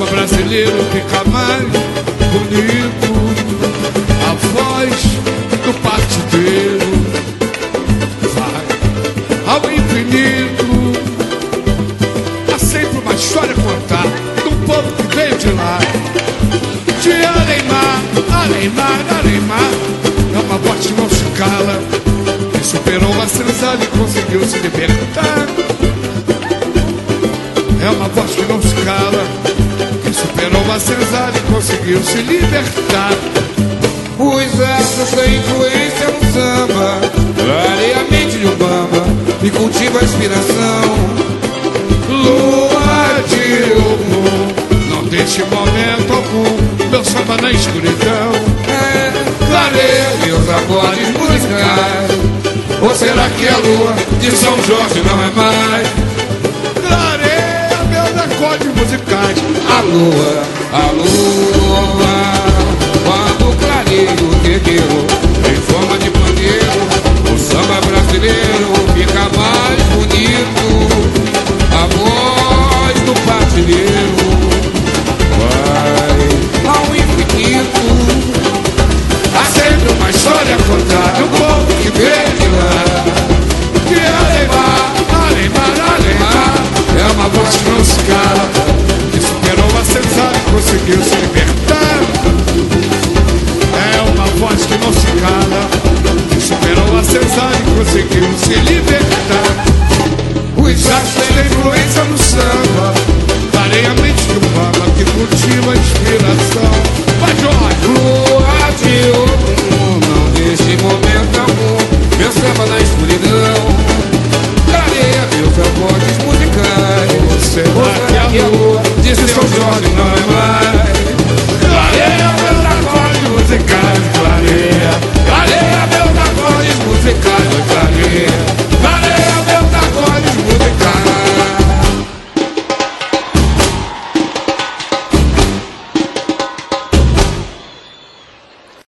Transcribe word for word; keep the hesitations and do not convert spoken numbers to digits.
samba brasileiro fica mais bonito. A voz do partideiro vai ao infinito. Há sempre uma história a contar de um povo que veio de lá. De Areimar, Areimar, Areimar. É uma voz que não se cala, que superou a senzala e conseguiu se libertar. É uma voz que não se cala, que superou a senzala e conseguiu se libertar. Os versos têm influência no samba, clareia a mente de um bamba e cultiva a inspiração. Lua de ouro, não deixe momento algum meu samba na escuridão. É, clareia meus acordes musicais. Ou será que a lua de São Jorge não é mais? Clareia meus acordes musicais. A lua, a lua, quando clareia o terreiro em forma de pandeiro, o samba brasileiro fica mais bonito. A voz do partideiro vai ao infinito. Há sempre uma história a contar de um povo que veio de lá. De Areimar, Areimar, Areimar. É uma voz que não se cala, que superou a senzala e conseguiu se libertar. É uma voz que não se cala, que superou a senzala e conseguiu se libertar. Os astros têm influência no samba, clareia a mente do bamba que cultiva a inspiração. Vai, Jorge! Lua de ouro, não deixe momento algum meu samba na escuridão. Clareia meus acordes musicais. Será que a lua de São Jorge não é mais?